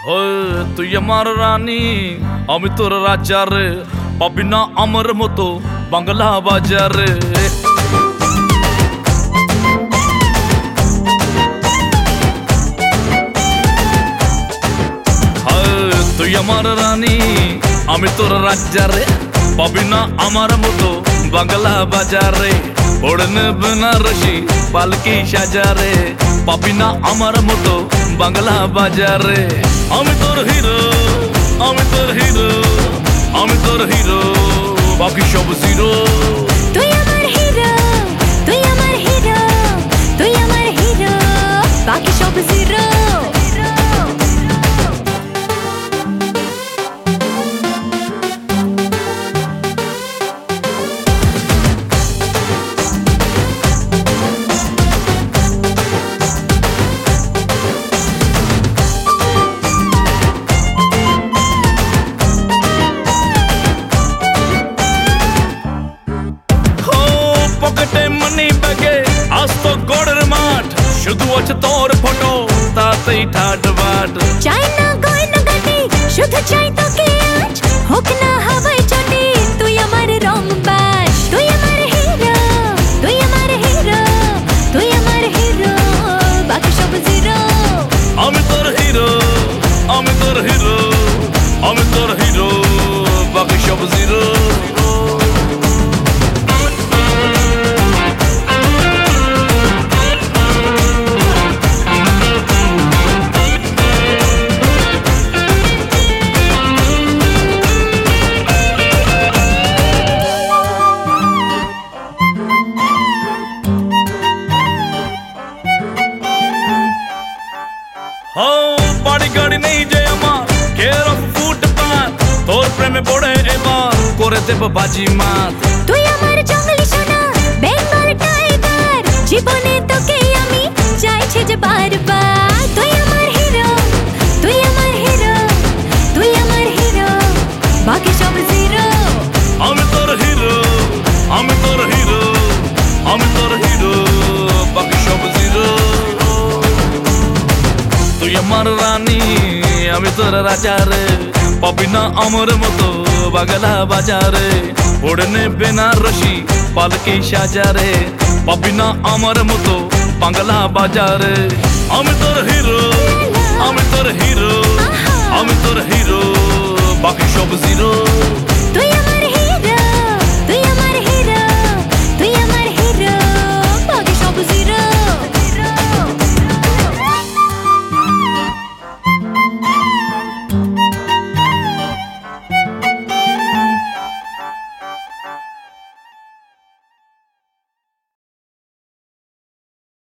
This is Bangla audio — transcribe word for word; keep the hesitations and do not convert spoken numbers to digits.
তুই আমার রানী আমি তোর রাজারে পাবি না আমার মতো বাংলা বাজারে তুই আমার রানী আমি তোর রাজারে পাবি না আমার মতো বাংলা বাজারে ওড়নে বেনারসি পালকি সাজারে পাবি না আমার মতো বাংলা বাজারে আমি তোর হিরো আমি তোর হিরো আমি তোর হিরো বাকি সব জিরো তুই আমার হিরো তুই আমার হিরো তুই আমার হিরো বাকি সব জিরো শুধু আছে তোর ফটো তাতেই ঠাট বাট চাই না গয়না গাটি শুধু চাই তোকে আজ হোক না হাওয়ায় চটি তুই আমার রং বাজ তুই আমার হিরো তুই আমার হিরো তুই আমার হিরো বাকি সব জিরো আমি তোর হিরো আমি তোর হিরো আমি তোর হিরো বাকি সব জিরো বাড়ি গাড়ি নেই যে আমার কেয়ার অফ ফুটপাথ তোর প্রেমে পড়ে এবার করে দেব বাজি মাত তুই আমার জঙ্গলি সোনা বেঙ্গল টাইগার জীবনে তোকে আমি চাইছি যে বারবার তুই আমার হিরো তুই আমার হিরো তুই আমার হিরো বাকি সব জিরো আমি তোর হিরো আমি তোর হিরো আমি তোর হিরো বাকি সব জিরো তুই আমার রানী আমি তোর রাজারে পাবি না আমার মতো বাংলা বাজারে ওড়নে বেনারসি পালকি সাজারে পাবি না আমার মতো বাংলা বাজারে আমি তোর হিরো আমি তোর হিরো আমি তোর হিরো বাকি সব জিরো